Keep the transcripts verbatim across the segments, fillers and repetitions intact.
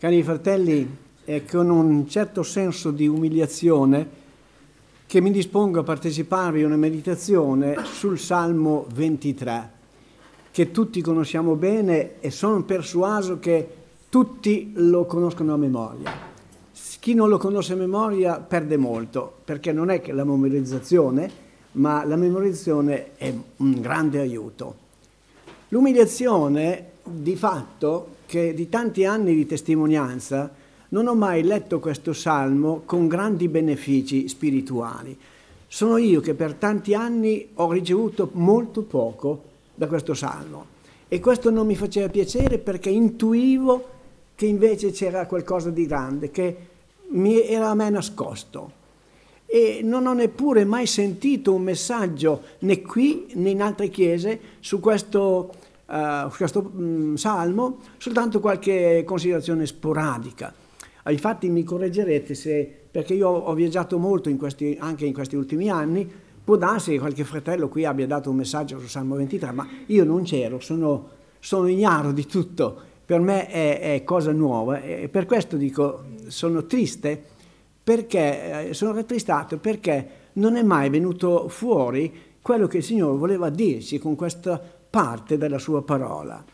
Cari fratelli, è con un certo senso di umiliazione che mi dispongo a parteciparvi a una meditazione sul Salmo ventitré, che tutti conosciamo bene e sono persuaso che tutti lo conoscono a memoria. Chi non lo conosce a memoria perde molto, perché non è che la memorizzazione, ma la memorizzazione è un grande aiuto. L'umiliazione, di fatto, che di tanti anni di testimonianza non ho mai letto questo salmo con grandi benefici spirituali. Sono io che per tanti anni ho ricevuto molto poco da questo salmo e questo non mi faceva piacere perché intuivo che invece c'era qualcosa di grande che mi era a me nascosto e non ho neppure mai sentito un messaggio né qui né in altre chiese su questo Uh, questo um, salmo, soltanto qualche considerazione sporadica. Infatti mi correggerete se, perché io ho viaggiato molto in questi, anche in questi ultimi anni, può darsi che qualche fratello qui abbia dato un messaggio sul Salmo ventitré, ma io non c'ero, sono, sono ignaro di tutto, per me è, è cosa nuova e per questo dico sono triste, perché sono rattristato perché non è mai venuto fuori quello che il Signore voleva dirci con questa parte della sua parola.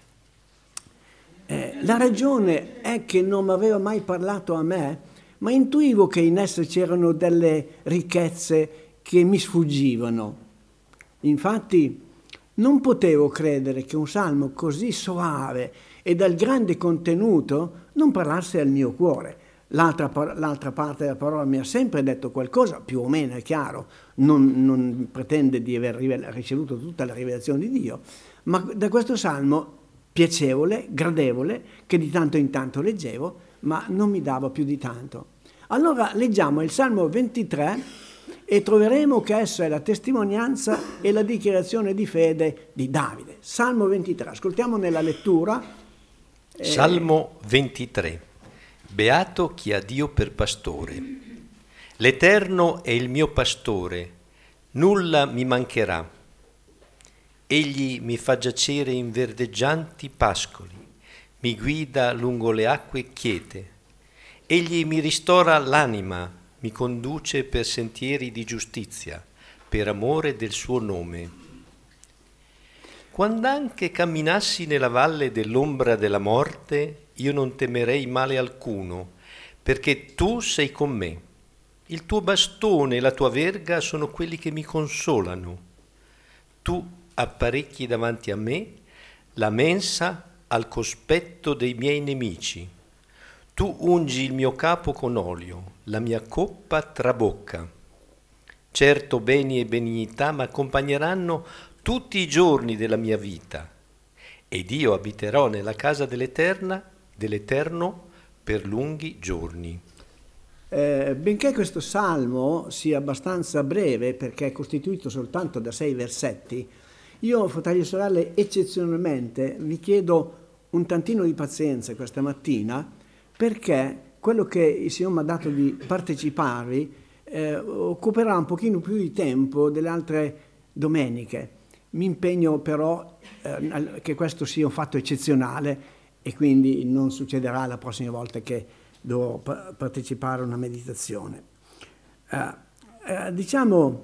Eh, la ragione è che non mi aveva mai parlato a me, ma intuivo che in essa c'erano delle ricchezze che mi sfuggivano. Infatti non potevo credere che un salmo così soave e dal grande contenuto non parlasse al mio cuore. L'altra, l'altra parte della parola mi ha sempre detto qualcosa, più o meno è chiaro, non, non pretende di aver ricevuto tutta la rivelazione di Dio, ma da questo salmo piacevole, gradevole, che di tanto in tanto leggevo, ma non mi dava più di tanto. Allora leggiamo il Salmo ventitré e troveremo che esso è la testimonianza e la dichiarazione di fede di Davide. Salmo ventitré, ascoltiamo nella lettura. Eh... Salmo ventitré. Beato chi ha Dio per pastore. L'Eterno è il mio pastore, nulla mi mancherà. Egli mi fa giacere in verdeggianti pascoli, mi guida lungo le acque quiete. Egli mi ristora l'anima, mi conduce per sentieri di giustizia, per amore del suo nome. Quand'anche camminassi nella valle dell'ombra della morte, io non temerei male alcuno, perché tu sei con me. Il tuo bastone e la tua verga sono quelli che mi consolano. Tu apparecchi davanti a me la mensa al cospetto dei miei nemici. Tu ungi il mio capo con olio, la mia coppa trabocca. Certo beni e benignità mi accompagneranno tutti i giorni della mia vita, ed io abiterò nella casa dell'Eterna, dell'Eterno per lunghi giorni. Eh, benché questo salmo sia abbastanza breve, perché è costituito soltanto da sei versetti, io, fratelli e sorelle, eccezionalmente vi chiedo un tantino di pazienza questa mattina, perché quello che il Signore mi ha dato di parteciparvi eh, occuperà un pochino più di tempo delle altre domeniche. Mi impegno però eh, che questo sia un fatto eccezionale e quindi non succederà la prossima volta che dovrò pa- partecipare a una meditazione. Eh, eh, diciamo,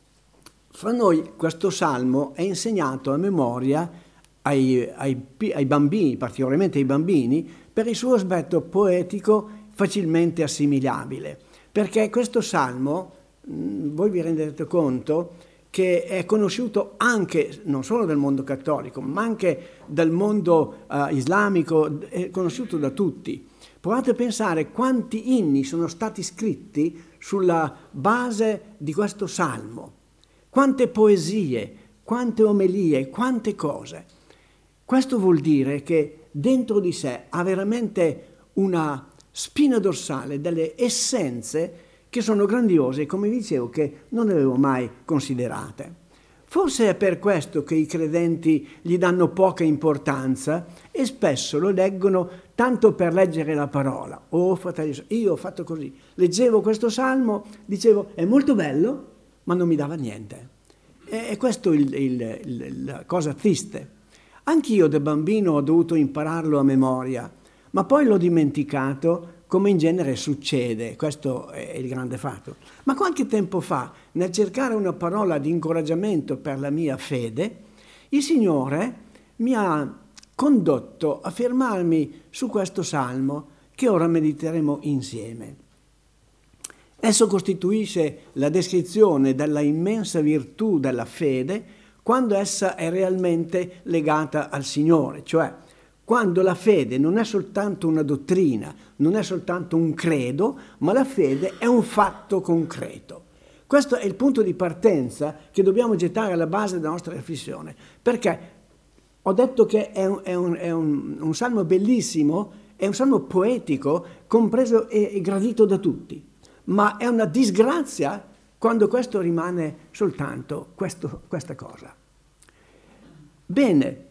fra noi questo salmo è insegnato a memoria ai, ai, ai bambini, particolarmente ai bambini, per il suo aspetto poetico facilmente assimilabile. Perché questo salmo, mh, voi vi rendete conto, che è conosciuto anche, non solo del mondo cattolico, ma anche dal mondo uh, islamico, è conosciuto da tutti. Provate a pensare quanti inni sono stati scritti sulla base di questo salmo. Quante poesie, quante omelie, quante cose. Questo vuol dire che dentro di sé ha veramente una spina dorsale, delle essenze che sono grandiose, come vi dicevo, che non avevo mai considerate. Forse è per questo che i credenti gli danno poca importanza e spesso lo leggono tanto per leggere la parola. Oh, fratelli, io ho fatto così. Leggevo questo salmo, dicevo, è molto bello, ma non mi dava niente. E questo è il, il, il, la cosa triste. Anch'io da bambino ho dovuto impararlo a memoria, ma poi l'ho dimenticato, come in genere succede, questo è il grande fatto. Ma qualche tempo fa, nel cercare una parola di incoraggiamento per la mia fede, il Signore mi ha condotto a fermarmi su questo salmo che ora mediteremo insieme. Esso costituisce la descrizione della immensa virtù della fede quando essa è realmente legata al Signore, cioè quando la fede non è soltanto una dottrina, non è soltanto un credo, ma la fede è un fatto concreto. Questo è il punto di partenza che dobbiamo gettare alla base della nostra riflessione, perché ho detto che è un, è un, è un, un salmo bellissimo, è un salmo poetico, compreso e, e gradito da tutti, ma è una disgrazia quando questo rimane soltanto questo, questa cosa. Bene.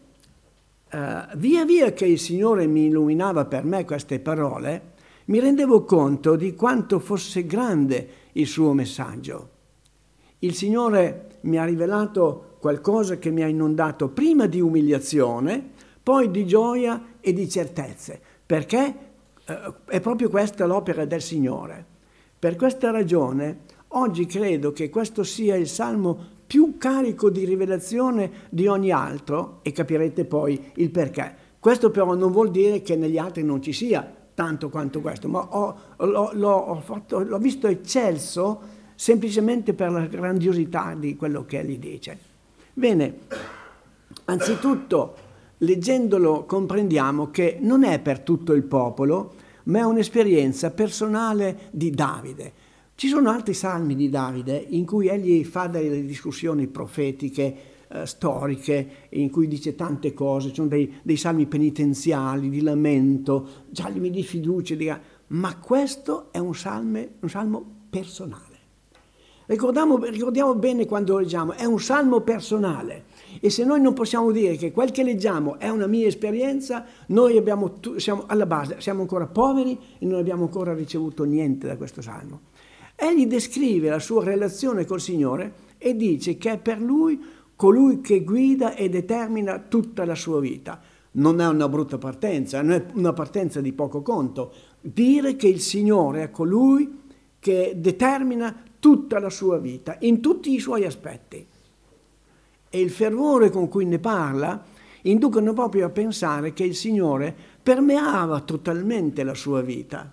Uh, via via che il Signore mi illuminava per me queste parole, mi rendevo conto di quanto fosse grande il suo messaggio. Il Signore mi ha rivelato qualcosa che mi ha inondato prima di umiliazione, poi di gioia e di certezze, perché uh, è proprio questa l'opera del Signore. Per questa ragione, oggi credo che questo sia il salmo più carico di rivelazione di ogni altro, e capirete poi il perché. Questo però non vuol dire che negli altri non ci sia tanto quanto questo, ma ho, l'ho, l'ho, fatto, l'ho visto eccelso semplicemente per la grandiosità di quello che egli dice. Bene, anzitutto, leggendolo comprendiamo che non è per tutto il popolo, ma è un'esperienza personale di Davide. Ci sono altri salmi di Davide in cui egli fa delle discussioni profetiche, eh, storiche, in cui dice tante cose, ci sono dei, dei salmi penitenziali, di lamento, salmi di fiducia, di... ma questo è un, salme, un salmo personale. Ricordiamo, ricordiamo bene quando leggiamo, è un salmo personale, e se noi non possiamo dire che quel che leggiamo è una mia esperienza, noi abbiamo, siamo alla base, siamo ancora poveri e non abbiamo ancora ricevuto niente da questo salmo. Egli descrive la sua relazione col Signore e dice che è per lui colui che guida e determina tutta la sua vita. Non è una brutta partenza, non è una partenza di poco conto. Dire che il Signore è colui che determina tutta la sua vita, in tutti i suoi aspetti. E il fervore con cui ne parla inducono proprio a pensare che il Signore permeava totalmente la sua vita.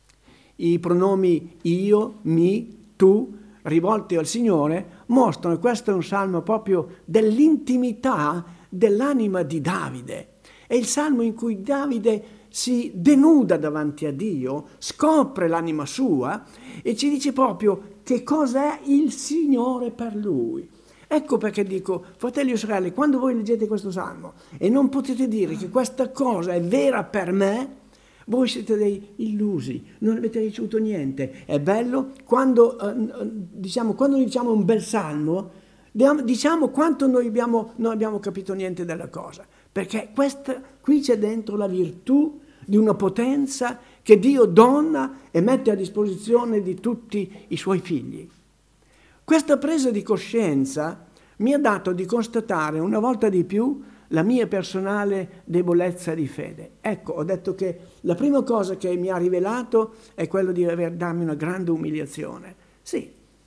I pronomi io, mi, tu, rivolti al Signore, mostrano che questo è un salmo proprio dell'intimità dell'anima di Davide. È il salmo in cui Davide si denuda davanti a Dio, scopre l'anima sua e ci dice proprio che cosa è il Signore per lui. Ecco perché dico, fratelli e sorelle, quando voi leggete questo salmo e non potete dire che questa cosa è vera per me, voi siete dei illusi, non avete ricevuto niente. È bello quando, eh, diciamo, quando diciamo un bel salmo, diciamo quanto noi abbiamo, non abbiamo capito niente della cosa, perché questa, qui c'è dentro la virtù di una potenza che Dio dona e mette a disposizione di tutti i suoi figli. Questa presa di coscienza mi ha dato di constatare una volta di più la mia personale debolezza di fede. Ecco, ho detto che la prima cosa che mi ha rivelato è quello di aver darmi una grande umiliazione. Sì,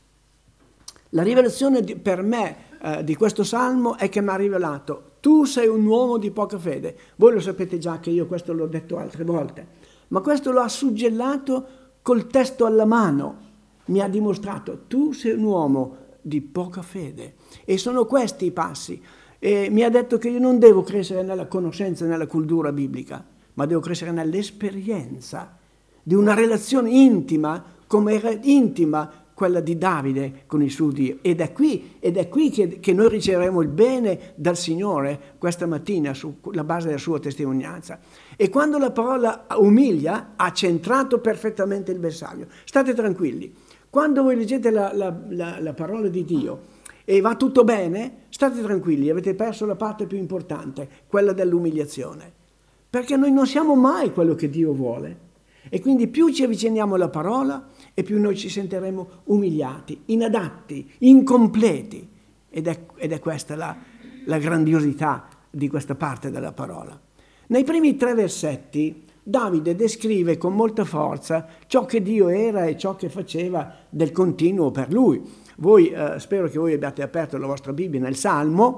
la rivelazione di, per me eh, di questo salmo è che mi ha rivelato: tu sei un uomo di poca fede. Voi lo sapete già che io questo l'ho detto altre volte, ma questo lo ha suggellato col testo alla mano. Mi ha dimostrato: tu sei un uomo di poca fede. E sono questi i passi. E mi ha detto che io non devo crescere nella conoscenza, nella cultura biblica, ma devo crescere nell'esperienza di una relazione intima, come era intima quella di Davide con il suo Dio. Ed è qui, ed è qui che, che noi riceveremo il bene dal Signore questa mattina sulla base della sua testimonianza. E quando la parola umilia, ha centrato perfettamente il bersaglio. State tranquilli. Quando voi leggete la, la, la, la parola di Dio e va tutto bene, state tranquilli, avete perso la parte più importante, quella dell'umiliazione. Perché noi non siamo mai quello che Dio vuole. E quindi più ci avviciniamo alla parola e più noi ci sentiremo umiliati, inadatti, incompleti. Ed è, ed è questa la, la grandiosità di questa parte della parola. Nei primi tre versetti Davide descrive con molta forza ciò che Dio era e ciò che faceva del continuo per lui. Voi, eh, spero che voi abbiate aperto la vostra Bibbia nel Salmo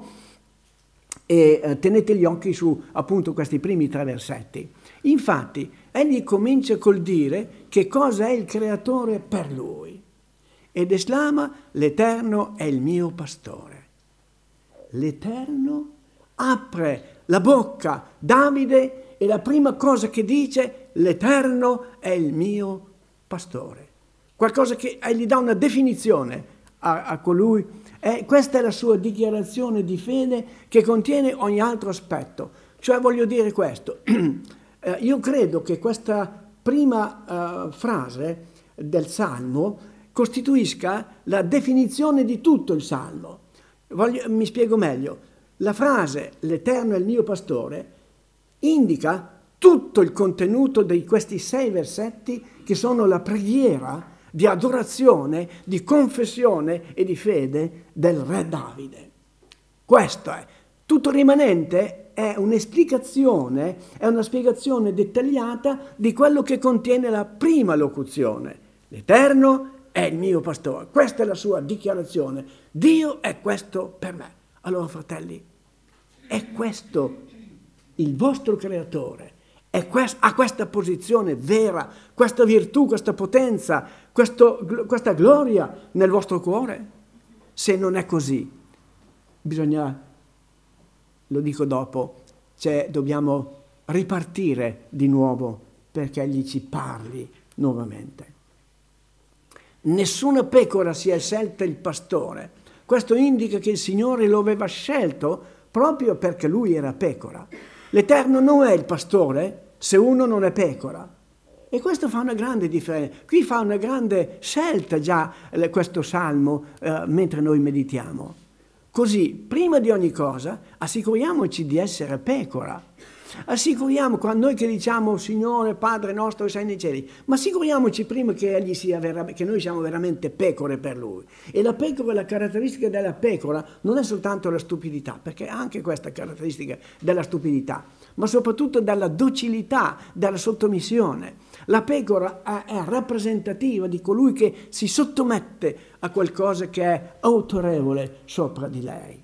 e eh, tenete gli occhi su appunto questi primi tre versetti. Infatti, egli comincia col dire che cosa è il creatore per lui ed esclama: l'Eterno è il mio pastore. L'Eterno apre la bocca Davide e la prima cosa che dice: l'Eterno è il mio pastore. Qualcosa che eh, gli dà una definizione a, a colui. Eh, questa è la sua dichiarazione di fede che contiene ogni altro aspetto. Cioè, voglio dire questo, eh, io credo che questa prima uh, frase del Salmo costituisca la definizione di tutto il Salmo. Voglio, mi spiego meglio. La frase l'Eterno è il mio pastore indica tutto il contenuto di questi sei versetti che sono la preghiera di adorazione, di confessione e di fede del re Davide. Questo è. Tutto il rimanente è un'esplicazione, è una spiegazione dettagliata di quello che contiene la prima locuzione. L'Eterno è il mio pastore. Questa è la sua dichiarazione. Dio è questo per me. Allora, fratelli, è questo il vostro creatore. È quest- ha questa posizione vera, questa virtù, questa potenza, questo, questa gloria nel vostro cuore? Se non è così, bisogna, lo dico dopo, cioè dobbiamo ripartire di nuovo perché egli ci parli nuovamente. Nessuna pecora si è scelta il pastore. Questo indica che il Signore lo aveva scelto proprio perché lui era pecora. L'Eterno non è il pastore se uno non è pecora. E questo fa una grande differenza. Qui fa una grande scelta già eh, questo salmo eh, mentre noi meditiamo. Così, prima di ogni cosa, assicuriamoci di essere pecora. Assicuriamo, quando noi che diciamo Signore, Padre nostro che sei nei cieli, ma assicuriamoci prima che, egli sia vera, che noi siamo veramente pecore per Lui. E la pecora, la caratteristica della pecora non è soltanto la stupidità, perché ha anche questa caratteristica della stupidità, ma soprattutto dalla docilità, dalla sottomissione. La pecora è, è rappresentativa di colui che si sottomette a qualcosa che è autorevole sopra di lei.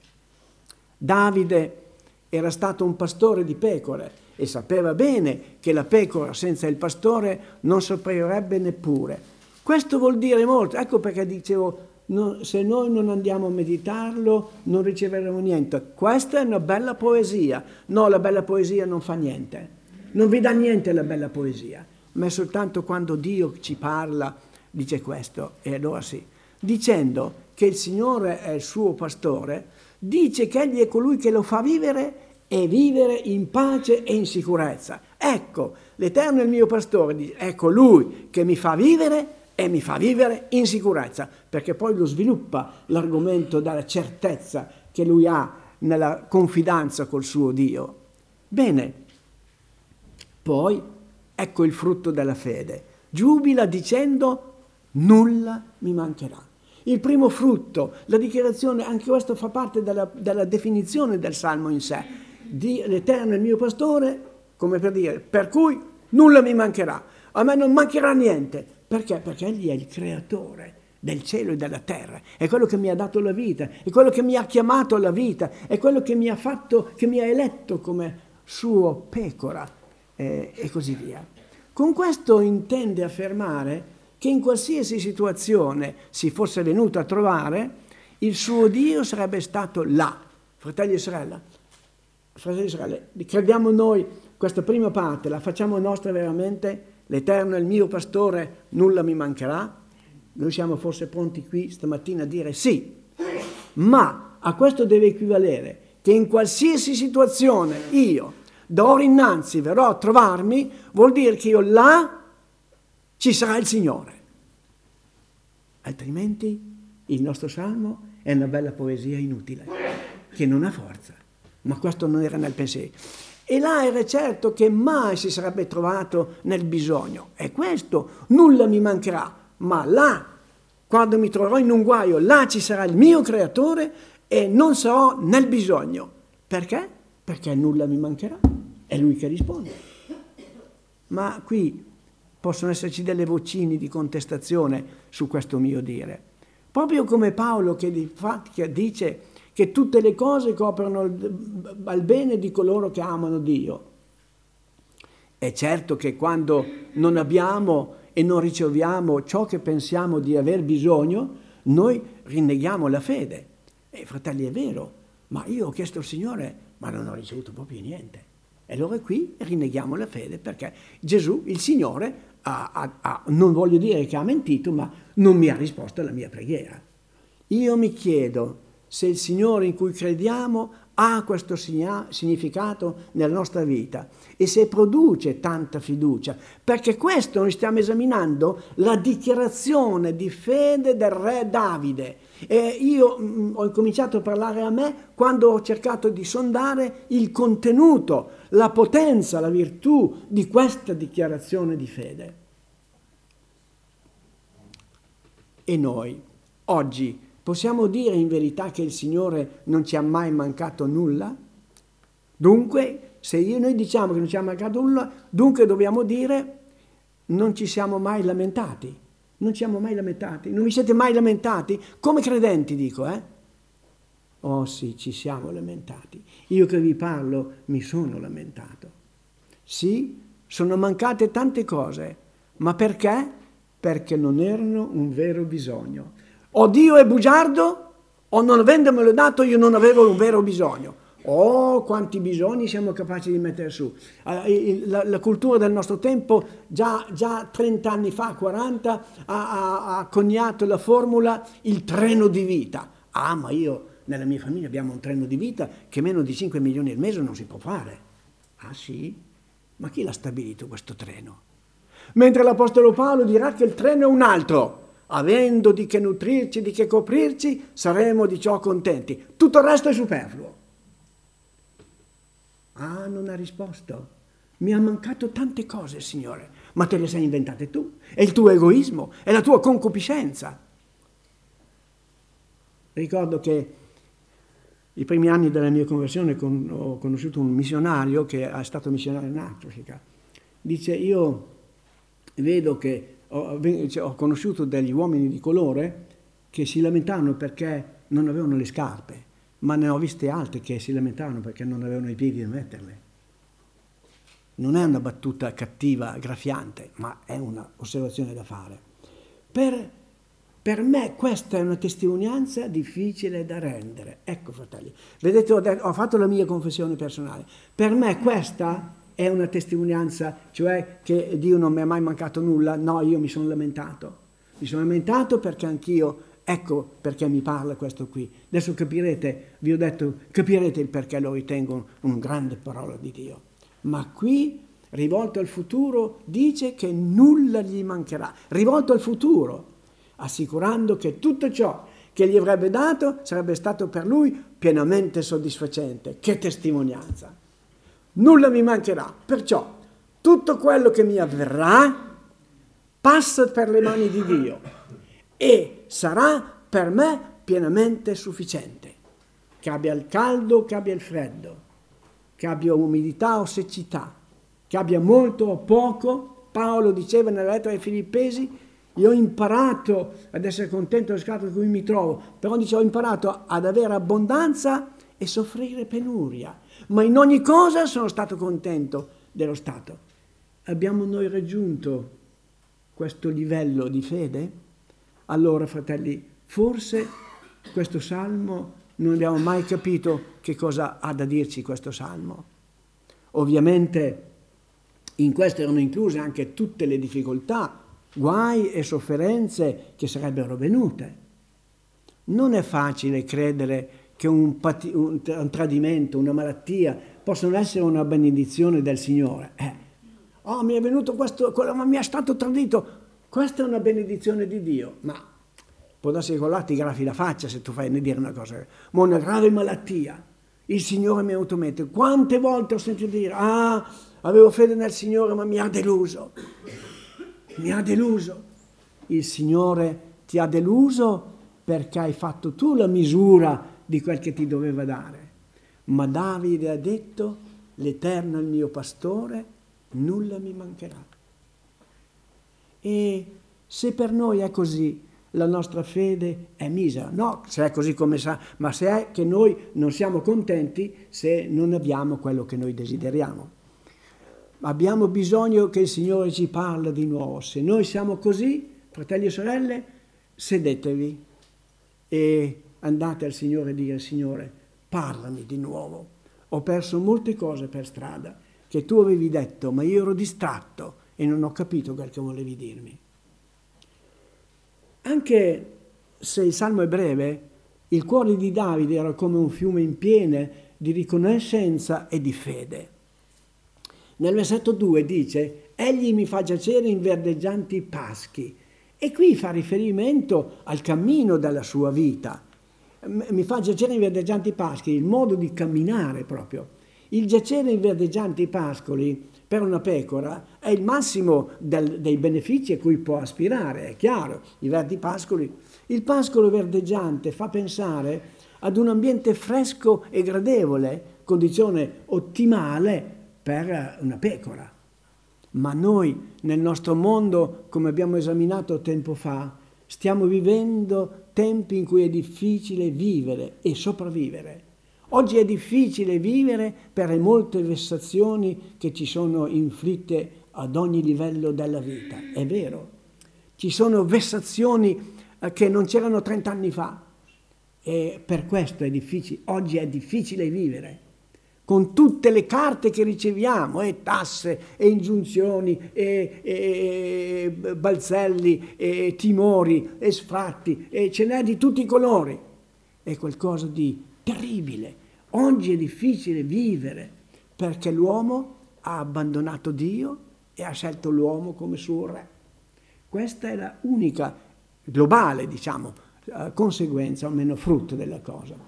Davide era stato un pastore di pecore e sapeva bene che la pecora senza il pastore non sopravvivrebbe neppure. Questo vuol dire molto. Ecco perché dicevo, no, se noi non andiamo a meditarlo non riceveremo niente. Questa è una bella poesia. No, la bella poesia non fa niente. Non vi dà niente la bella poesia. Ma è soltanto quando Dio ci parla, dice questo, e allora sì. Dicendo che il Signore è il suo pastore, dice che egli è colui che lo fa vivere e vivere in pace e in sicurezza. Ecco, l'Eterno è il mio pastore, dice, è colui che mi fa vivere e mi fa vivere in sicurezza, perché poi lo sviluppa l'argomento della certezza che lui ha nella confidenza col suo Dio. Bene, poi ecco il frutto della fede. Giubila dicendo nulla mi mancherà. Il primo frutto, la dichiarazione, anche questo fa parte della, della definizione del Salmo in sé. Di, l'Eterno è il mio pastore, come per dire, per cui nulla mi mancherà. A me non mancherà niente. Perché? Perché egli è il creatore del cielo e della terra. È quello che mi ha dato la vita, è quello che mi ha chiamato alla vita, è quello che mi ha fatto, che mi ha eletto come suo pecora eh, e così via. Con questo intende affermare che in qualsiasi situazione si fosse venuto a trovare, il suo Dio sarebbe stato là. Fratelli e sorelle, fratelli e sorelle, crediamo noi questa prima parte, la facciamo nostra veramente, l'Eterno è il mio pastore, nulla mi mancherà. Noi siamo forse pronti qui stamattina a dire sì, ma a questo deve equivalere che in qualsiasi situazione io da ora innanzi verrò a trovarmi, vuol dire che io là ci sarà il Signore. Altrimenti il nostro salmo è una bella poesia inutile, che non ha forza. Ma questo non era nel pensiero. E là era certo che mai si sarebbe trovato nel bisogno. E questo nulla mi mancherà. Ma là, quando mi troverò in un guaio, là ci sarà il mio creatore e non sarò nel bisogno. Perché? Perché nulla mi mancherà. È lui che risponde. Ma qui possono esserci delle vocine di contestazione su questo mio dire. Proprio come Paolo che dice che tutte le cose coprono al bene di coloro che amano Dio. È certo che quando non abbiamo e non riceviamo ciò che pensiamo di aver bisogno, noi rinneghiamo la fede. E fratelli, è vero, ma io ho chiesto al Signore, ma non ho ricevuto proprio niente. E allora qui rinneghiamo la fede perché Gesù, il Signore, ha, ha, ha, non voglio dire che ha mentito, ma non mi ha risposto alla mia preghiera. Io mi chiedo se il Signore in cui crediamo ha questo significato nella nostra vita e se produce tanta fiducia, perché questo noi stiamo esaminando la dichiarazione di fede del re Davide. E io mh, ho cominciato a parlare a me quando ho cercato di sondare il contenuto, la potenza, la virtù di questa dichiarazione di fede. E noi, oggi, possiamo dire in verità che il Signore non ci ha mai mancato nulla? Dunque, se io, noi diciamo che non ci ha mancato nulla, dunque dobbiamo dire non ci siamo mai lamentati. Non ci siamo mai lamentati. Non vi siete mai lamentati? Come credenti dico, eh? Oh sì, ci siamo lamentati. Io che vi parlo mi sono lamentato. Sì, sono mancate tante cose. Ma perché? Perché non erano un vero bisogno. O Dio è bugiardo, o non avendomelo dato io non avevo un vero bisogno. Oh, quanti bisogni siamo capaci di mettere su. La, la cultura del nostro tempo, già, già trenta anni fa, quaranta, ha, ha, ha coniato la formula il treno di vita. Ah, ma io, nella mia famiglia abbiamo un treno di vita che meno di cinque milioni al mese non si può fare. Ah sì? Ma chi l'ha stabilito questo treno? Mentre l'Apostolo Paolo dirà che il treno è un altro. Avendo di che nutrirci, di che coprirci, saremo di ciò contenti. Tutto il resto è superfluo. Ah, non ha risposto. Mi ha mancato tante cose, Signore, ma te le sei inventate tu. È il tuo egoismo, è la tua concupiscenza. Ricordo che i primi anni della mia conversione con, ho conosciuto un missionario che è stato missionario in Africa. Dice, io vedo che ho, ho conosciuto degli uomini di colore che si lamentavano perché non avevano le scarpe, ma ne ho viste altre che si lamentavano perché non avevano i piedi da metterle. Non è una battuta cattiva, graffiante, ma è un'osservazione da fare. Per, per me questa è una testimonianza difficile da rendere. Ecco, fratelli, vedete, ho, detto, ho fatto la mia confessione personale. Per me questa è una testimonianza, cioè che Dio non mi ha mai mancato nulla. No, io mi sono lamentato. Mi sono lamentato perché anch'io, ecco perché mi parla questo qui. Adesso capirete, vi ho detto, capirete il perché lo ritengo una grande parola di Dio. Ma qui, rivolto al futuro, dice che nulla gli mancherà. Rivolto al futuro, assicurando che tutto ciò che gli avrebbe dato sarebbe stato per lui pienamente soddisfacente. Che testimonianza! Nulla mi mancherà. Perciò, tutto quello che mi avverrà passa per le mani di Dio e sarà per me pienamente sufficiente. Che abbia il caldo, che abbia il freddo, che abbia umidità o siccità, che abbia molto o poco. Paolo diceva nella lettera ai Filippesi, io ho imparato ad essere contento dello stato in cui mi trovo, però dice, ho imparato ad avere abbondanza e soffrire penuria, ma in ogni cosa sono stato contento dello stato. Abbiamo noi raggiunto questo livello di fede? Allora, fratelli, forse questo salmo non abbiamo mai capito che cosa ha da dirci questo salmo. Ovviamente in questo erano incluse anche tutte le difficoltà, guai e sofferenze che sarebbero venute. Non è facile credere che un, pati- un, un tradimento, una malattia possono essere una benedizione del Signore. Eh. Oh, mi è venuto questo, quello, ma mi è stato tradito. Questa è una benedizione di Dio, ma può darsi che con là ti graffi la faccia se tu fai ne dire una cosa. Ma una grave malattia, il Signore mi ha avuto mettere. Quante volte ho sentito dire, ah, avevo fede nel Signore, ma mi ha deluso. Mi ha deluso. Il Signore ti ha deluso perché hai fatto tu la misura di quel che ti doveva dare. Ma Davide ha detto, l'Eterno è il mio pastore nulla mi mancherà. E se per noi è così, la nostra fede è misera. No, se è così come sa, ma se è che noi non siamo contenti se non abbiamo quello che noi desideriamo. Abbiamo bisogno che il Signore ci parli di nuovo. Se noi siamo così, fratelli e sorelle, sedetevi e andate al Signore e dire: Signore, parlami di nuovo. Ho perso molte cose per strada che tu avevi detto, ma io ero distratto e non ho capito quel che volevi dirmi. Anche se il Salmo è breve, il cuore di Davide era come un fiume in piena di riconoscenza e di fede. Nel versetto due dice: egli mi fa giacere in verdeggianti paschi. E qui fa riferimento al cammino della sua vita. Mi fa giacere in verdeggianti paschi, il modo di camminare proprio. Il giacere in verdeggianti pascoli per una pecora è il massimo del, dei benefici a cui può aspirare, è chiaro. I verdi pascoli. Il pascolo verdeggiante fa pensare ad un ambiente fresco e gradevole, condizione ottimale per una pecora. Ma noi nel nostro mondo, come abbiamo esaminato tempo fa, stiamo vivendo tempi in cui è difficile vivere e sopravvivere. Oggi è difficile vivere per le molte vessazioni che ci sono inflitte ad ogni livello della vita. È vero, ci sono vessazioni che non c'erano trent'anni fa e per questo è difficile. Oggi è difficile vivere. Con tutte le carte che riceviamo, e tasse, e ingiunzioni, e, e, e balzelli, e timori, e sfratti, e ce n'è di tutti i colori. È qualcosa di terribile. Oggi è difficile vivere perché l'uomo ha abbandonato Dio e ha scelto l'uomo come suo re. Questa è la unica, globale, diciamo, conseguenza, o almeno frutto della cosa.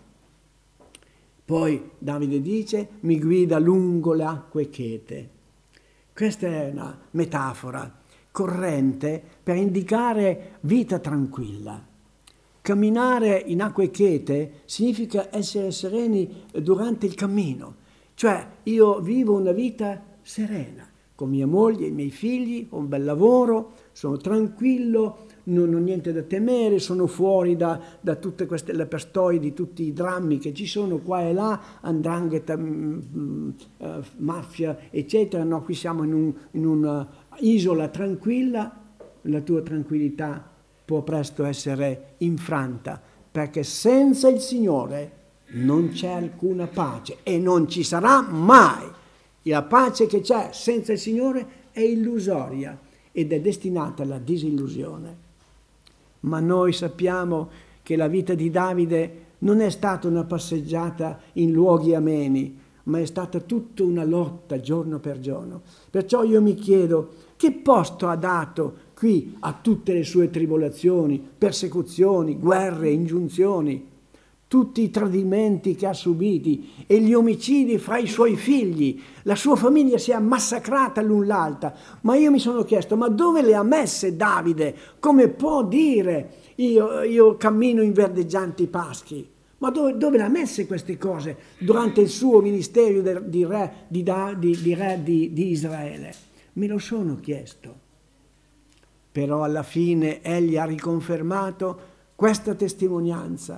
Poi Davide dice: mi guida lungo le acque chete. Questa è una metafora corrente per indicare vita tranquilla. Camminare in acque chete significa essere sereni durante il cammino. Cioè, io vivo una vita serena, con mia moglie, i miei figli, ho un bel lavoro, sono tranquillo, non ho niente da temere, sono fuori da, da tutte queste le pestoi di tutti i drammi che ci sono qua e là, 'ndrangheta, uh, mafia, eccetera. No, qui siamo in, un, in una isola tranquilla. La tua tranquillità può presto essere infranta, perché senza il Signore non c'è alcuna pace e non ci sarà mai. La pace che c'è senza il Signore è illusoria ed è destinata alla disillusione. Ma noi sappiamo che la vita di Davide non è stata una passeggiata in luoghi ameni, ma è stata tutta una lotta giorno per giorno. Perciò io mi chiedo: che posto ha dato qui a tutte le sue tribolazioni, persecuzioni, guerre, ingiunzioni, tutti i tradimenti che ha subiti e gli omicidi fra i suoi figli? La sua famiglia si è massacrata l'un l'altra. Ma io mi sono chiesto: ma dove le ha messe Davide? Come può dire io, io cammino in verdeggianti paschi? Ma dove, dove le ha messe queste cose durante il suo ministero di, di re, di, di, di, re di, di Israele? Me lo sono chiesto. Però alla fine egli ha riconfermato questa testimonianza,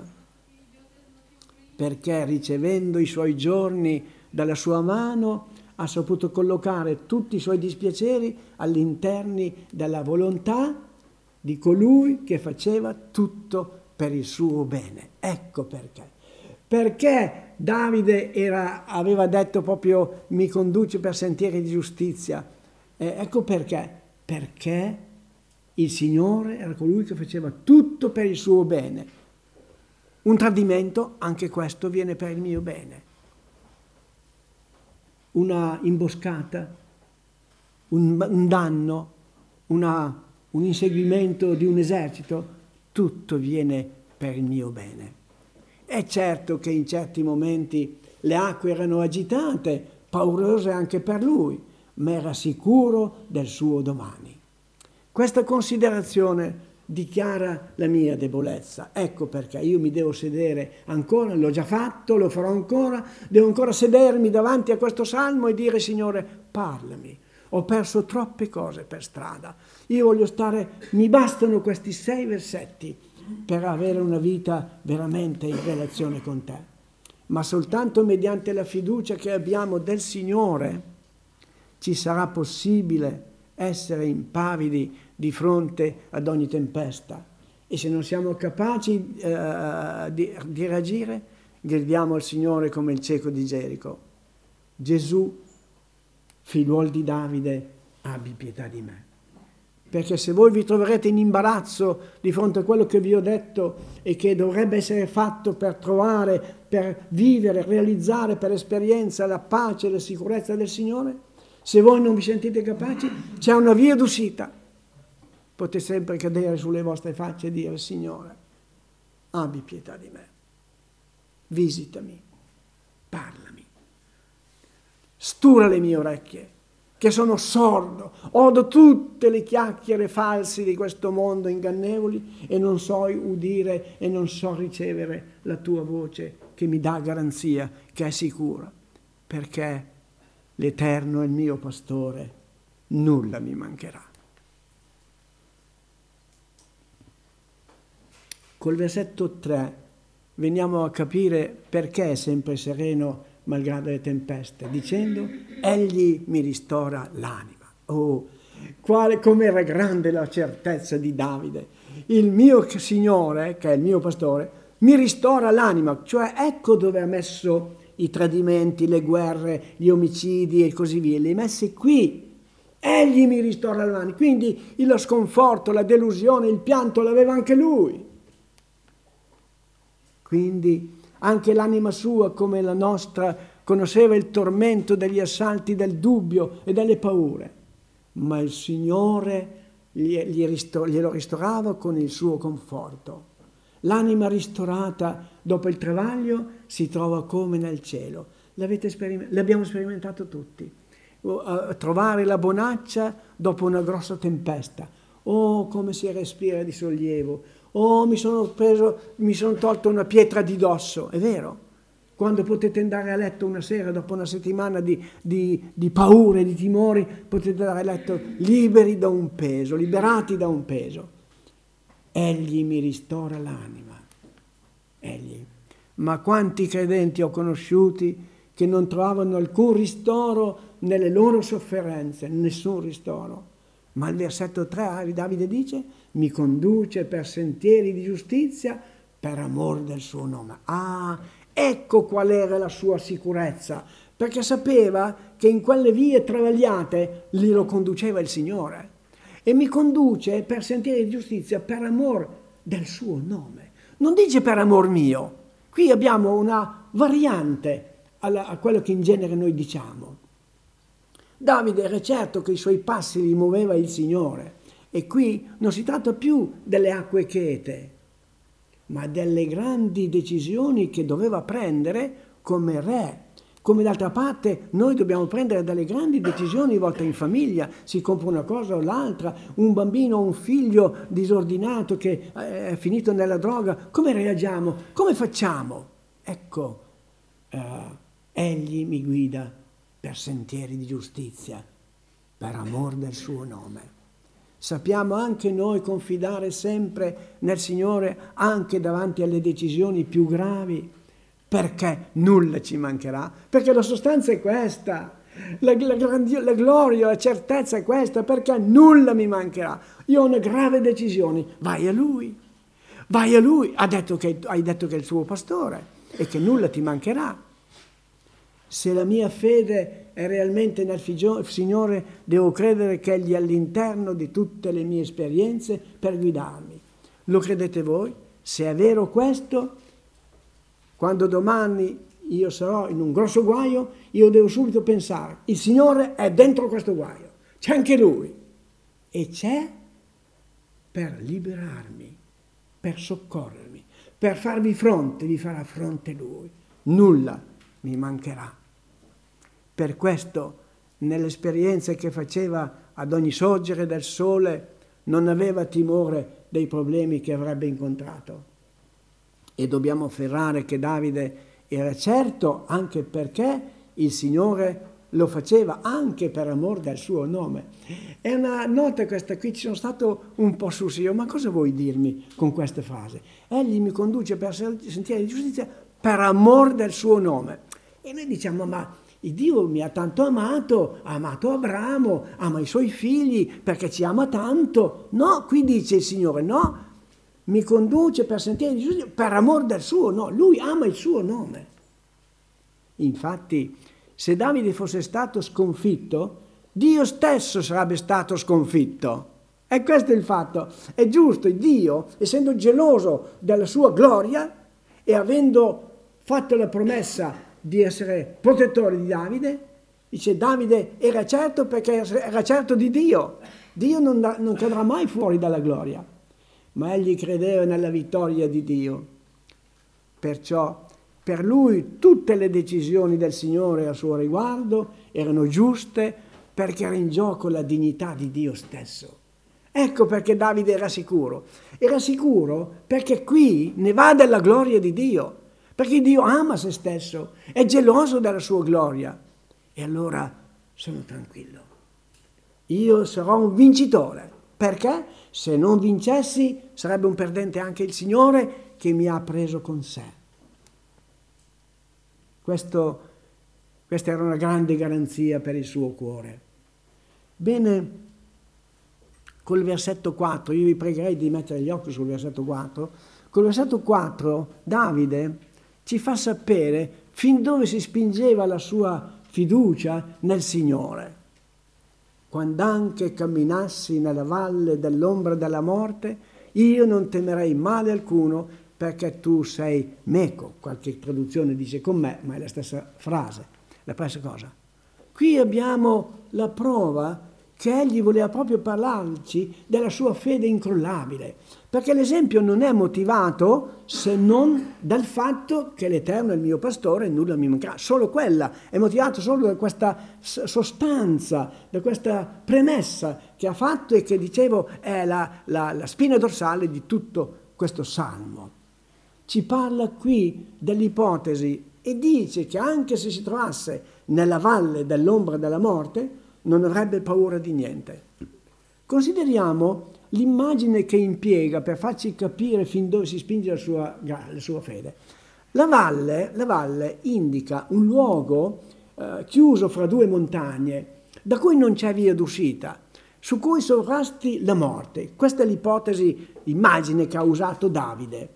perché ricevendo i suoi giorni dalla sua mano ha saputo collocare tutti i suoi dispiaceri all'interno della volontà di colui che faceva tutto per il suo bene. Ecco perché. Perché Davide era, aveva detto proprio: mi conduce per sentieri di giustizia. Eh, ecco perché. Perché il Signore era colui che faceva tutto per il suo bene. Un tradimento, anche questo viene per il mio bene. Una imboscata, un, un danno, una, un inseguimento di un esercito, tutto viene per il mio bene. È certo che in certi momenti le acque erano agitate, paurose anche per lui, ma era sicuro del suo domani. Questa considerazione dichiara la mia debolezza. Ecco perché io mi devo sedere ancora, l'ho già fatto, lo farò ancora, devo ancora sedermi davanti a questo salmo e dire: Signore, parlami. Ho perso troppe cose per strada. Io voglio stare, mi bastano questi sei versetti per avere una vita veramente in relazione con te. Ma soltanto mediante la fiducia che abbiamo del Signore ci sarà possibile essere impavidi di fronte ad ogni tempesta. E se non siamo capaci eh, di, di reagire, gridiamo al Signore come il cieco di Gerico: Gesù, figliuol di Davide, abbi pietà di me. Perché se voi vi troverete in imbarazzo di fronte a quello che vi ho detto e che dovrebbe essere fatto per trovare, per vivere, realizzare per esperienza la pace e la sicurezza del Signore, se voi non vi sentite capaci, c'è una via d'uscita. Potete sempre cadere sulle vostre facce e dire: Signore, abbi pietà di me, visitami, parlami, stura le mie orecchie, che sono sordo, odo tutte le chiacchiere false di questo mondo ingannevoli e non so udire e non so ricevere la tua voce che mi dà garanzia, che è sicura, perché l'Eterno è il mio pastore, nulla mi mancherà. Col versetto tre veniamo a capire perché è sempre sereno malgrado le tempeste, dicendo: egli mi ristora l'anima. Oh, quale, com'era grande la certezza di Davide! Il mio Signore, che è il mio pastore, mi ristora l'anima, cioè ecco dove ha messo i tradimenti, le guerre, gli omicidi e così via, li ha messi qui. Egli mi ristora l'anima, quindi lo sconforto, la delusione, il pianto l'aveva anche lui. Quindi anche l'anima sua, come la nostra, conosceva il tormento degli assalti del dubbio e delle paure, ma il Signore glielo ristorava con il suo conforto. L'anima ristorata dopo il travaglio si trova come nel cielo. L'avete sperim- l'abbiamo sperimentato tutti. Uh, trovare la bonaccia dopo una grossa tempesta. Oh, come si respira di sollievo. Oh, mi sono preso, mi sono tolto una pietra di dosso. È vero? Quando potete andare a letto una sera dopo una settimana di, di, di paure, di timori, potete andare a letto liberi da un peso, liberati da un peso. Egli mi ristora l'anima. Egli. Ma quanti credenti ho conosciuti che non trovavano alcun ristoro nelle loro sofferenze, nessun ristoro. Ma il versetto tre, Davide dice: mi conduce per sentieri di giustizia per amor del suo nome. Ah, ecco qual era la sua sicurezza, perché sapeva che in quelle vie travagliate glielo conduceva il Signore. E mi conduce per sentieri di giustizia per amor del suo nome. Non dice per amor mio. Qui abbiamo una variante alla, a quello che in genere noi diciamo. Davide era certo che i suoi passi li muoveva il Signore. E qui non si tratta più delle acque chete, ma delle grandi decisioni che doveva prendere come re. Come d'altra parte noi dobbiamo prendere delle grandi decisioni volte in famiglia, si compra una cosa o l'altra, un bambino o un figlio disordinato che è finito nella droga, come reagiamo? Come facciamo? Ecco, eh, egli mi guida per sentieri di giustizia, per amor del suo nome. Sappiamo anche noi confidare sempre nel Signore anche davanti alle decisioni più gravi, perché nulla ci mancherà, perché la sostanza è questa, la, la, la gloria, la certezza è questa, perché nulla mi mancherà. Io ho una grave decisione, vai a Lui, vai a Lui, ha detto che, hai detto che è il suo pastore e che nulla ti mancherà. Se la mia fede è realmente nel Signore, devo credere che Egli è all'interno di tutte le mie esperienze per guidarmi. Lo credete voi? Se è vero questo, quando domani io sarò in un grosso guaio, io devo subito pensare: il Signore è dentro questo guaio, c'è anche Lui. E c'è per liberarmi, per soccorrermi, per farvi fronte, vi farà fronte Lui. Nulla mi mancherà. Per questo, nelle esperienze che faceva ad ogni sorgere del sole, non aveva timore dei problemi che avrebbe incontrato. E dobbiamo afferrare che Davide era certo anche perché il Signore lo faceva anche per amor del suo nome. È una nota questa qui, ci sono stato un po' sul serio, ma cosa vuoi dirmi con questa frase? Egli mi conduce per sentieri di giustizia per amor del suo nome. E noi diciamo, ma il Dio mi ha tanto amato, ha amato Abramo, ama i suoi figli perché ci ama tanto. No, qui dice il Signore, no, mi conduce per sentieri di giustizia per amor del suo nome. Lui ama il suo nome. Infatti, se Davide fosse stato sconfitto, Dio stesso sarebbe stato sconfitto. E questo è il fatto. È giusto, Dio, essendo geloso della sua gloria e avendo fatto la promessa di essere protettore di Davide, dice Davide era certo perché era certo di Dio. Dio non, da, non cadrà mai fuori dalla gloria, ma egli credeva nella vittoria di Dio. Perciò per lui tutte le decisioni del Signore a suo riguardo erano giuste perché era in gioco la dignità di Dio stesso. Ecco perché Davide era sicuro. Era sicuro perché qui ne va della gloria di Dio, perché Dio ama se stesso, è geloso della sua gloria. E allora sono tranquillo. Io sarò un vincitore. Perché? Se non vincessi sarebbe un perdente anche il Signore che mi ha preso con sé. Questo, questa era una grande garanzia per il suo cuore. Bene, col versetto quattro, io vi pregherei di mettere gli occhi sul versetto quattro, col versetto quattro Davide ci fa sapere fin dove si spingeva la sua fiducia nel Signore. Quando anche camminassi nella valle dell'ombra della morte, io non temerei male alcuno, perché tu sei meco. Qualche traduzione dice con me, ma è la stessa frase, la stessa cosa. Qui abbiamo la prova che egli voleva proprio parlarci della sua fede incrollabile, perché l'esempio non è motivato se non dal fatto che l'Eterno è il mio pastore e nulla mi mancherà. Solo quella è motivato solo da questa sostanza, da questa premessa che ha fatto e che, dicevo, è la, la, la spina dorsale di tutto questo salmo. Ci parla qui dell'ipotesi e dice che anche se si trovasse nella valle dell'ombra della morte non avrebbe paura di niente. Consideriamo l'immagine che impiega per farci capire fin dove si spinge la sua, la sua fede. La valle, la valle indica un luogo eh, chiuso fra due montagne da cui non c'è via d'uscita, su cui sovrasti la morte. Questa è l'ipotesi, l'immagine che ha usato Davide.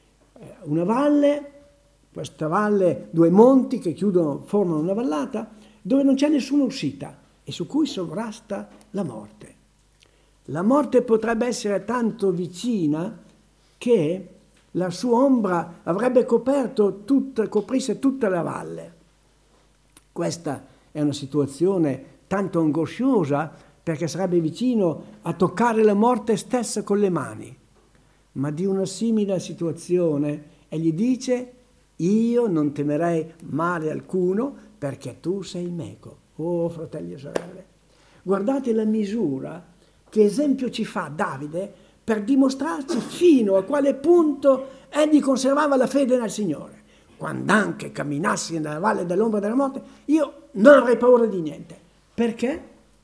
Una valle, questa valle, due monti che chiudono, formano una vallata, dove non c'è nessuna uscita e su cui sovrasta la morte. La morte potrebbe essere tanto vicina che la sua ombra avrebbe coperto tutta, coprisse tutta la valle. Questa è una situazione tanto angosciosa perché sarebbe vicino a toccare la morte stessa con le mani. Ma di una simile situazione egli dice: io non temerei male alcuno perché tu sei meco. Oh, fratelli e sorelle, guardate la misura, che esempio ci fa Davide per dimostrarci fino a quale punto egli conservava la fede nel Signore. Quando anche camminassi nella valle dell'ombra della morte, io non avrei paura di niente. Perché?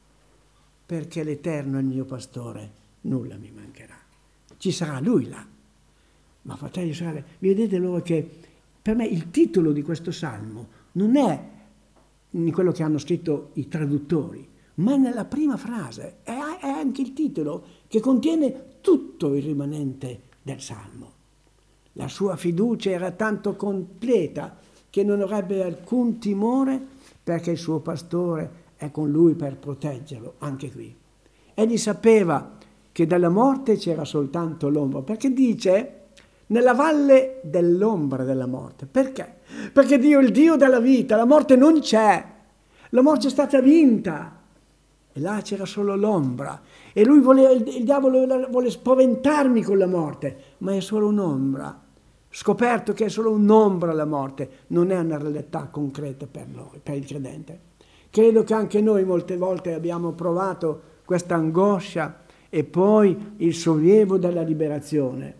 Perché l'Eterno è il mio pastore, nulla mi mancherà. Ci sarà Lui là. Ma fratelli e sorelle, vedete allora che per me il titolo di questo salmo non è in quello che hanno scritto i traduttori, ma nella prima frase. È, è anche il titolo che contiene tutto il rimanente del salmo. La sua fiducia era tanto completa che non avrebbe alcun timore perché il suo pastore è con lui per proteggerlo, anche qui. Egli sapeva che dalla morte c'era soltanto l'ombra, perché dice nella valle dell'ombra della morte. Perché? Perché Dio è il Dio della vita, la morte non c'è, la morte è stata vinta e là c'era solo l'ombra e lui voleva, il diavolo vuole spaventarmi con la morte, ma è solo un'ombra. Scoperto che è solo un'ombra la morte, non è una realtà concreta per noi, per il credente. Credo che anche noi molte volte abbiamo provato questa angoscia e poi il sollievo della liberazione.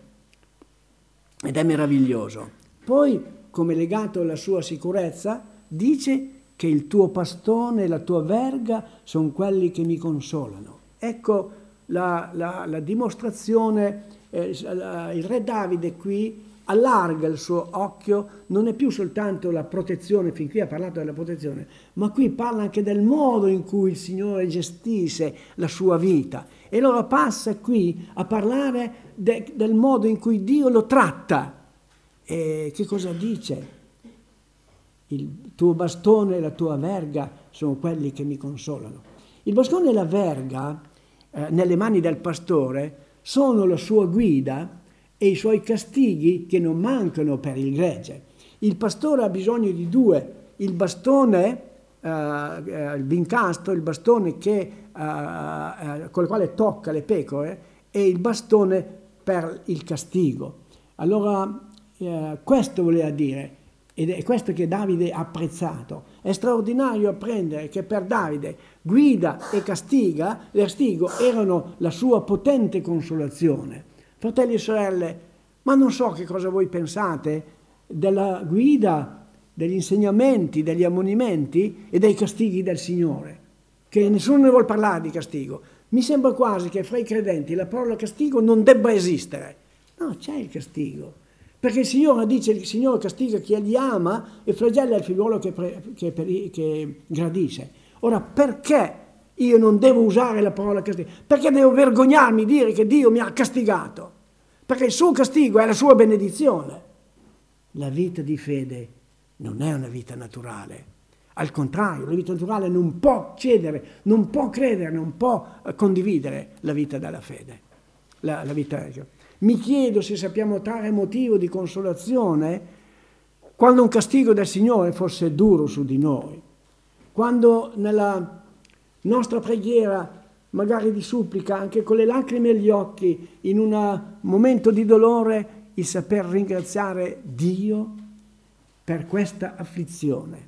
Ed è meraviglioso. Poi, come legato alla sua sicurezza, dice che il tuo pastone e la tua verga sono quelli che mi consolano. Ecco la, la, la dimostrazione, eh, il re Davide qui allarga il suo occhio, non è più soltanto la protezione, fin qui ha parlato della protezione, ma qui parla anche del modo in cui il Signore gestisce la sua vita. E allora passa qui a parlare de, del modo in cui Dio lo tratta. E che cosa dice? Il tuo bastone e la tua verga sono quelli che mi consolano. Il bastone e la verga, eh, nelle mani del pastore, sono la sua guida e i suoi castighi che non mancano per il gregge. Il pastore ha bisogno di due, il bastone, eh, eh, il vincastro, il bastone che, eh, eh, con il quale tocca le pecore, e il bastone per il castigo. Allora, eh, questo voleva dire, ed è questo che Davide ha apprezzato. È straordinario apprendere che per Davide guida e castiga, il castigo erano la sua potente consolazione. Fratelli e sorelle, ma non so che cosa voi pensate della guida, degli insegnamenti, degli ammonimenti e dei castighi del Signore, che nessuno ne vuol parlare di castigo. Mi sembra quasi che fra i credenti la parola castigo non debba esistere. No, c'è il castigo, perché il Signore dice il Signore castiga chi egli ama e flagella il figliuolo che, pre, che, che gradisce. Ora, perché io non devo usare la parola castigo? Perché devo vergognarmi di dire che Dio mi ha castigato? Perché il suo castigo è la sua benedizione. La vita di fede non è una vita naturale. Al contrario, la vita naturale non può cedere, non può credere, non può condividere la vita della fede. La, la vita. Mi chiedo se sappiamo trarre motivo di consolazione quando un castigo del Signore fosse duro su di noi. Quando nella nostra preghiera, magari di supplica, anche con le lacrime agli occhi, in un momento di dolore, il saper ringraziare Dio per questa afflizione.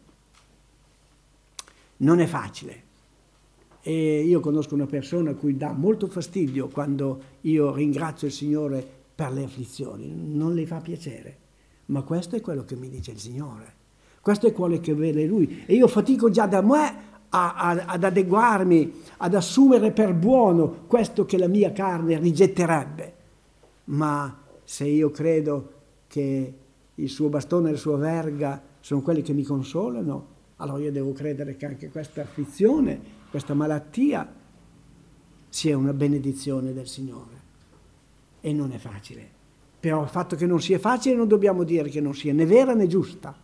Non è facile. E io conosco una persona a cui dà molto fastidio quando io ringrazio il Signore per le afflizioni. Non le fa piacere. Ma questo è quello che mi dice il Signore. Questo è quello che vede Lui. E io fatico già da me A, a, ad adeguarmi, ad assumere per buono questo che la mia carne rigetterebbe. Ma se io credo che il suo bastone e la sua verga sono quelli che mi consolano, allora io devo credere che anche questa afflizione, questa malattia, sia una benedizione del Signore. E non è facile. Però il fatto che non sia facile non dobbiamo dire che non sia né vera né giusta.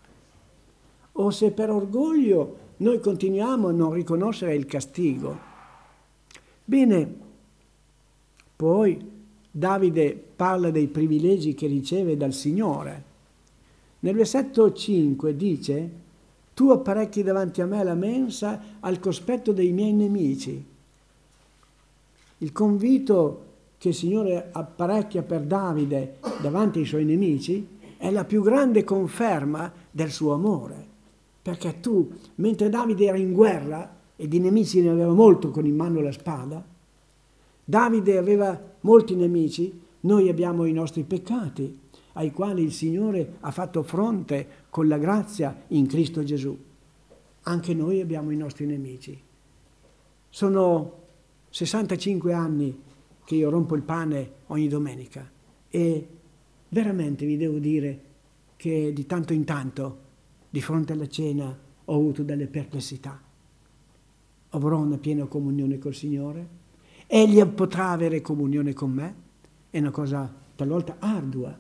O se per orgoglio noi continuiamo a non riconoscere il castigo. Bene, poi Davide parla dei privilegi che riceve dal Signore. Nel versetto cinque dice: tu apparecchi davanti a me la mensa al cospetto dei miei nemici. Il convito che il Signore apparecchia per Davide davanti ai suoi nemici è la più grande conferma del suo amore. Perché tu, mentre Davide era in guerra, e di nemici ne aveva molto con in mano la spada, Davide aveva molti nemici, noi abbiamo i nostri peccati, ai quali il Signore ha fatto fronte con la grazia in Cristo Gesù. Anche noi abbiamo i nostri nemici. Sono sessantacinque anni che io rompo il pane ogni domenica e veramente vi devo dire che di tanto in tanto di fronte alla cena ho avuto delle perplessità. Avrò una piena comunione col Signore? Egli potrà avere comunione con me? È una cosa talvolta ardua,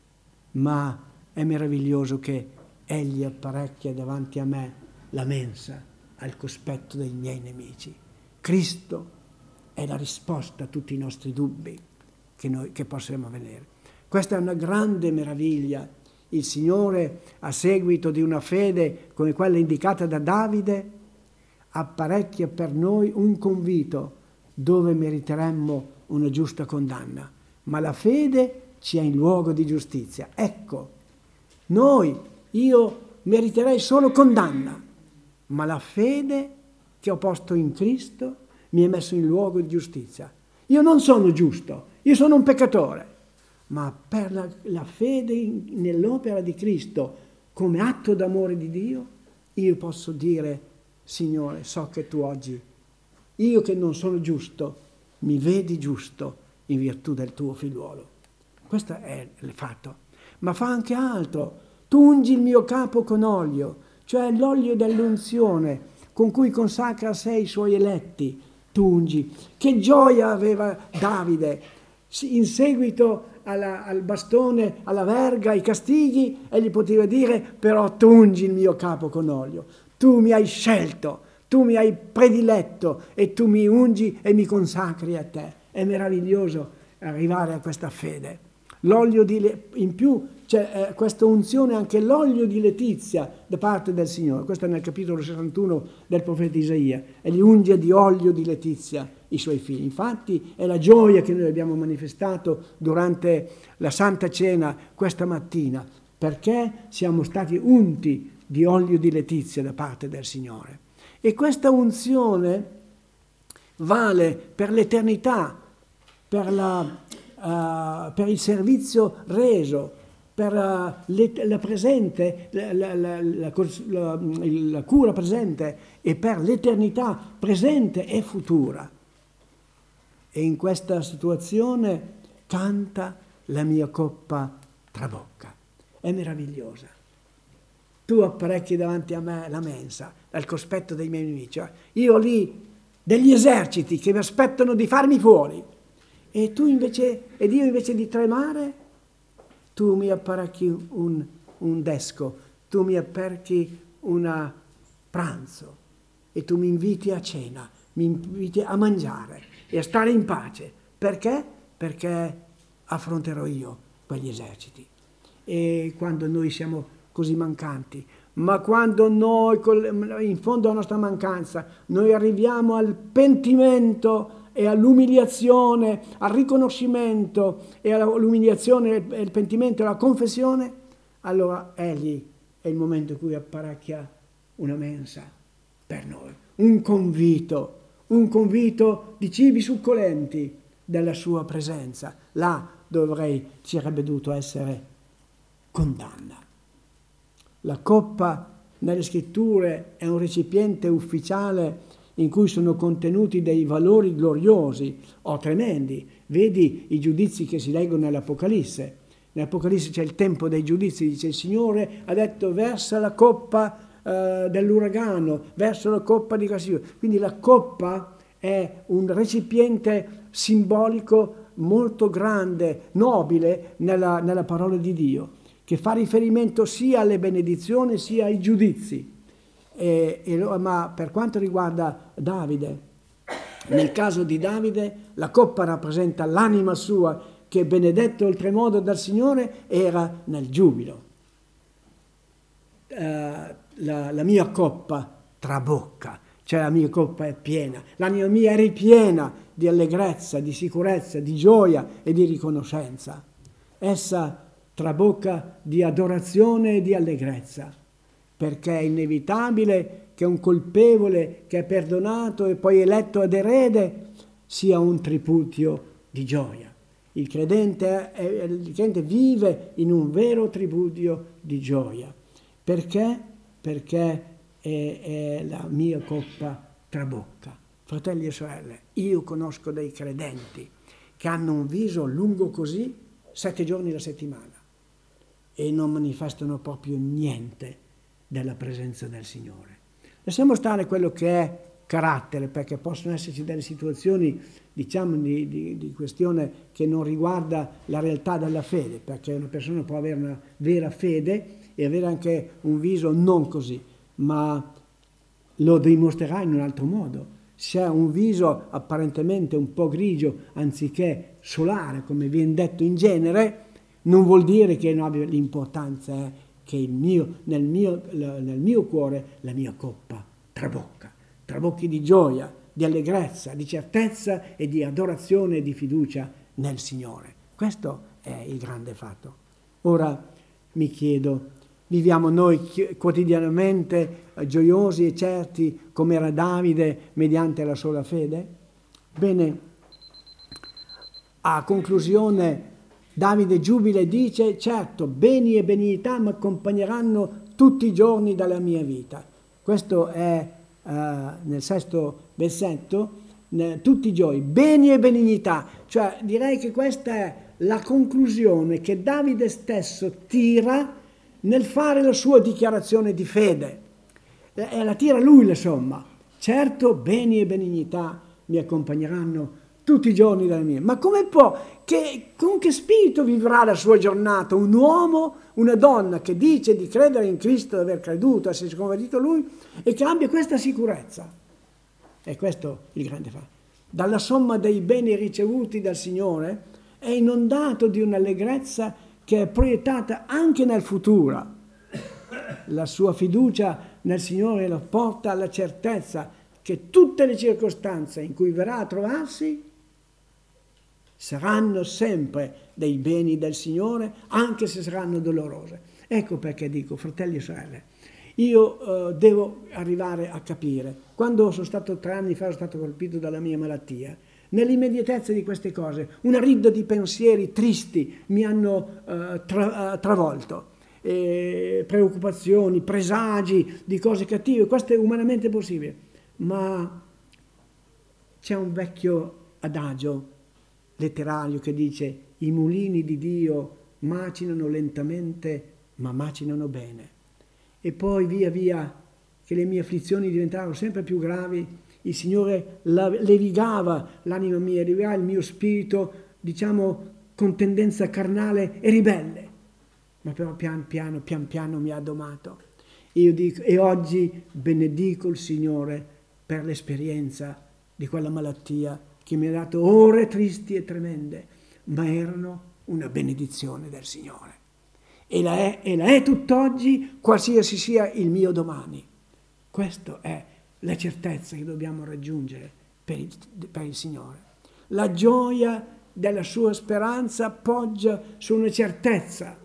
ma è meraviglioso che Egli apparecchia davanti a me la mensa al cospetto dei miei nemici. Cristo è la risposta a tutti i nostri dubbi che, noi, che possiamo avere. Questa è una grande meraviglia. Il Signore, a seguito di una fede come quella indicata da Davide, apparecchia per noi un convito dove meriteremmo una giusta condanna. Ma la fede ci è in luogo di giustizia. Ecco, noi, io meriterei solo condanna, ma la fede che ho posto in Cristo mi ha messo in luogo di giustizia. Io non sono giusto, io sono un peccatore. Ma per la, la fede in, nell'opera di Cristo come atto d'amore di Dio, io posso dire, Signore, so che tu oggi, io che non sono giusto, mi vedi giusto in virtù del tuo figliuolo. Questo è il fatto. Ma fa anche altro. Tu ungi il mio capo con olio, cioè l'olio dell'unzione con cui consacra a sé i suoi eletti. Tu ungi. Che gioia aveva Davide in seguito alla, al bastone, alla verga, ai castighi, e gli poteva dire: però tu ungi il mio capo con olio, tu mi hai scelto, tu mi hai prediletto e tu mi ungi e mi consacri a te. È meraviglioso arrivare a questa fede. L'olio di le... in più c'è eh, questa unzione, anche l'olio di letizia da parte del Signore. Questo è nel capitolo sessantuno del profeta Isaia. E gli unge di olio di letizia i suoi figli. Infatti è la gioia che noi abbiamo manifestato durante la Santa Cena questa mattina, perché siamo stati unti di olio di letizia da parte del Signore. E questa unzione vale per l'eternità, per, la, uh, per il servizio reso, per uh, le, la presente, la, la, la, la, la, la cura presente, e per l'eternità presente e futura. E in questa situazione canta: la mia coppa trabocca. È meravigliosa. Tu apparecchi davanti a me la mensa, al cospetto dei miei nemici. Io ho lì degli eserciti che mi aspettano di farmi fuori. E tu invece, ed io invece di tremare, tu mi apparecchi un, un desco, tu mi apparecchi un pranzo, e tu mi inviti a cena, mi inviti a mangiare e a stare in pace. Perché? Perché affronterò io quegli eserciti. E quando noi siamo così mancanti, ma quando noi, in fondo alla nostra mancanza, noi arriviamo al pentimento e all'umiliazione, al riconoscimento e all'umiliazione, e il pentimento e alla confessione, allora Egli è il momento in cui apparecchia una mensa per noi, un convito, un convito di cibi succolenti della sua presenza, là dove ci sarebbe dovuto essere condanna. La coppa nelle scritture è un recipiente ufficiale in cui sono contenuti dei valori gloriosi o tremendi. Vedi i giudizi che si leggono nell'Apocalisse. Nell'Apocalisse c'è il tempo dei giudizi, dice: il Signore ha detto versa la coppa eh, dell'uragano, verso la coppa di Cassio. Quindi la coppa è un recipiente simbolico molto grande, nobile nella, nella parola di Dio, che fa riferimento sia alle benedizioni sia ai giudizi. E, e, ma per quanto riguarda Davide, nel caso di Davide, la coppa rappresenta l'anima sua, che benedetto oltremodo dal Signore era nel giubilo. Uh, la, la mia coppa trabocca, cioè la mia coppa è piena, l'anima mia è ripiena di allegrezza, di sicurezza, di gioia e di riconoscenza. Essa trabocca di adorazione e di allegrezza, perché è inevitabile che un colpevole che è perdonato e poi eletto ad erede sia un triputio di gioia. Il credente, è, il credente vive in un vero triputio di gioia. Perché? Perché è, è la mia coppa trabocca. Fratelli e sorelle, io conosco dei credenti che hanno un viso lungo così sette giorni alla settimana e non manifestano proprio niente della presenza del Signore. Lasciamo stare quello che è carattere, perché possono esserci delle situazioni, diciamo, di, di, di questione che non riguarda la realtà della fede, perché una persona può avere una vera fede e avere anche un viso non così, ma lo dimostrerà in un altro modo. Se ha un viso apparentemente un po' grigio anziché solare, come viene detto in genere, non vuol dire che non abbia l'importanza, eh, che il mio, nel, mio, nel mio cuore la mia coppa trabocca, trabocchi di gioia, di allegrezza, di certezza e di adorazione e di fiducia nel Signore. Questo è il grande fatto. Ora mi chiedo, viviamo noi quotidianamente gioiosi e certi come era Davide mediante la sola fede? Bene, a conclusione Davide giubila e dice: certo, beni e benignità mi accompagneranno tutti i giorni della mia vita. Questo è uh, nel sesto versetto, ne, tutti i giorni, beni e benignità. Cioè direi che questa è la conclusione che Davide stesso tira nel fare la sua dichiarazione di fede. E la tira lui, insomma. Certo, beni e benignità mi accompagneranno tutti i giorni della mia. Ma come può? Che, con che spirito vivrà la sua giornata? Un uomo, una donna che dice di credere in Cristo, di aver creduto, essersi convertito a Lui e che abbia questa sicurezza. E questo è il grande fatto. Dalla somma dei beni ricevuti dal Signore è inondato di un'allegrezza che è proiettata anche nel futuro. La sua fiducia nel Signore lo porta alla certezza che tutte le circostanze in cui verrà a trovarsi saranno sempre dei beni del Signore, anche se saranno dolorose. Ecco perché dico, fratelli e sorelle, io eh, devo arrivare a capire, quando sono stato tre anni fa, sono stato colpito dalla mia malattia, nell'immediatezza di queste cose, una ridda di pensieri tristi mi hanno eh, tra, eh, travolto. Eh, preoccupazioni, presagi di cose cattive, questo è umanamente possibile, ma c'è un vecchio adagio letterario che dice: i mulini di Dio macinano lentamente ma macinano bene. E poi via via che le mie afflizioni diventavano sempre più gravi, il Signore la, levigava l'anima mia, levigava il mio spirito, diciamo, con tendenza carnale e ribelle. Ma però pian piano, pian piano mi ha domato. Io dico, e oggi benedico il Signore per l'esperienza di quella malattia che mi ha dato ore tristi e tremende, ma erano una benedizione del Signore. E la è, e la è tutt'oggi, qualsiasi sia il mio domani. Questa è la certezza che dobbiamo raggiungere per il, per il Signore. La gioia della sua speranza poggia su una certezza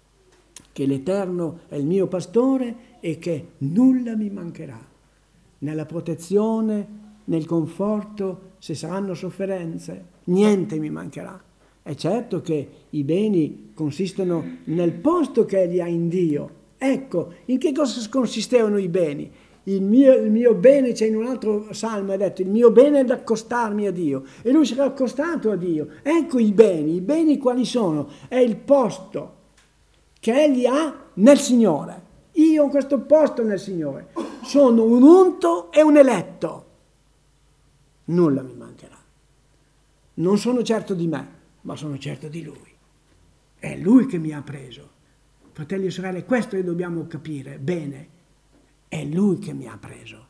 che l'Eterno è il mio pastore e che nulla mi mancherà, nella protezione, nel conforto, se saranno sofferenze, niente mi mancherà. È certo che i beni consistono nel posto che egli ha in Dio. Ecco, in che cosa consistevano i beni? Il mio, il mio bene, c'è in un altro salmo, ha detto, il mio bene è ad accostarmi a Dio. E lui si era accostato a Dio. Ecco i beni. I beni quali sono? È il posto che egli ha nel Signore. Io ho questo posto nel Signore. Sono un unto e un eletto. Nulla mi mancherà. Non sono certo di me, ma sono certo di Lui. È Lui che mi ha preso. Fratelli e sorelle, questo dobbiamo capire bene. È Lui che mi ha preso.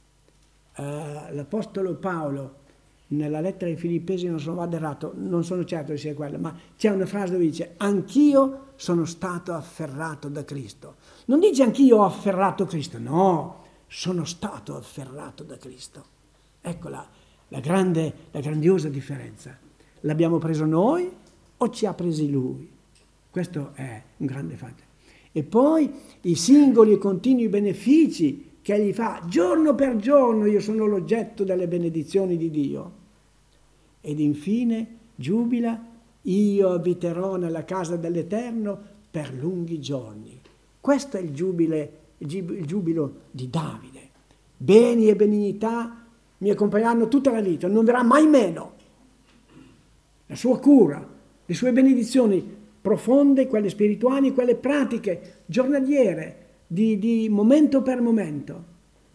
Uh, L'Apostolo Paolo, nella lettera ai Filippesi, non sono vado errato, non sono certo che sia quella, ma c'è una frase dove dice: anch'io sono stato afferrato da Cristo. Non dice anch'io ho afferrato Cristo, no, sono stato afferrato da Cristo. Ecco la, la grande, la grandiosa differenza. L'abbiamo preso noi o ci ha presi Lui? Questo è un grande fatto. E poi i singoli e continui benefici che Egli fa, giorno per giorno io sono l'oggetto delle benedizioni di Dio. Ed infine giubila: io abiterò nella casa dell'Eterno per lunghi giorni. Questo è il, giubile, il giubilo di Davide. Beni e benignità mi accompagneranno tutta la vita, non verrà mai meno. La sua cura, le sue benedizioni profonde, quelle spirituali, quelle pratiche, giornaliere, di, di momento per momento.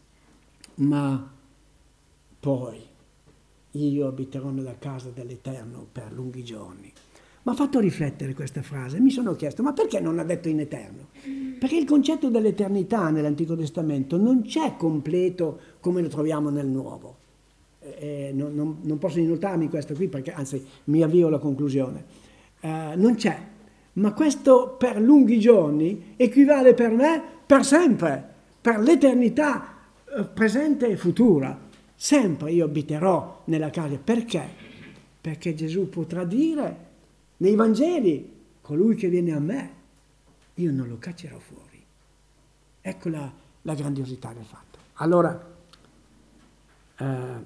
Ma poi io abiterò nella casa dell'Eterno per lunghi giorni. Mi ha fatto riflettere questa frase, mi sono chiesto, ma perché non ha detto in eterno? Perché il concetto dell'eternità nell'Antico Testamento non c'è completo come lo troviamo nel Nuovo. Eh, non, non, non posso inoltrarmi questo qui, perché anzi mi avvio alla conclusione. Eh, non c'è, ma questo per lunghi giorni equivale per me per sempre, per l'eternità eh, presente e futura. Sempre io abiterò nella casa. Perché? Perché Gesù potrà dire nei Vangeli: colui che viene a me, io non lo caccerò fuori. Ecco la, la grandiosità del fatto. Allora, eh,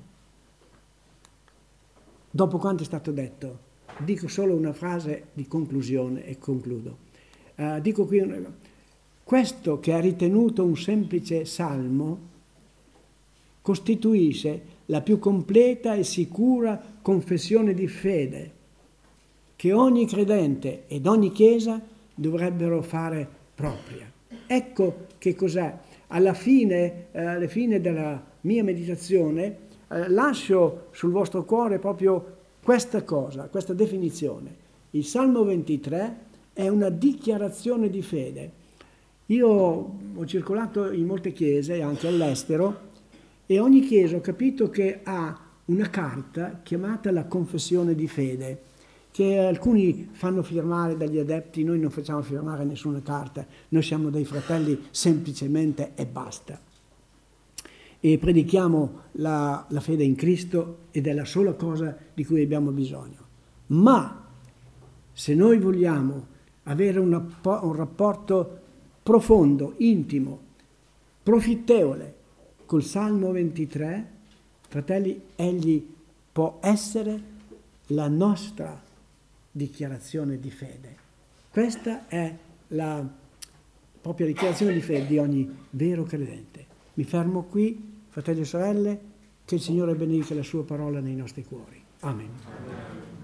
dopo quanto è stato detto, dico solo una frase di conclusione e concludo. Eh, dico qui una, questo che è ritenuto un semplice salmo costituisce la più completa e sicura confessione di fede che ogni credente ed ogni chiesa dovrebbero fare propria. Ecco che cos'è. Alla fine, eh, alla fine della mia meditazione eh, lascio sul vostro cuore proprio questa cosa, questa definizione. Il Salmo ventitré è una dichiarazione di fede. Io ho circolato in molte chiese, anche all'estero, e ogni chiesa ho capito che ha una carta chiamata la confessione di fede, che alcuni fanno firmare dagli adepti. Noi non facciamo firmare nessuna carta, noi siamo dei fratelli semplicemente e basta. E predichiamo la, la fede in Cristo ed è la sola cosa di cui abbiamo bisogno. Ma se noi vogliamo avere una, un rapporto profondo, intimo, profittevole col Salmo ventitré, fratelli, egli può essere la nostra dichiarazione di fede. Questa è la propria dichiarazione di fede di ogni vero credente. Mi fermo qui, fratelli e sorelle, che il Signore benedica la sua parola nei nostri cuori. Amen.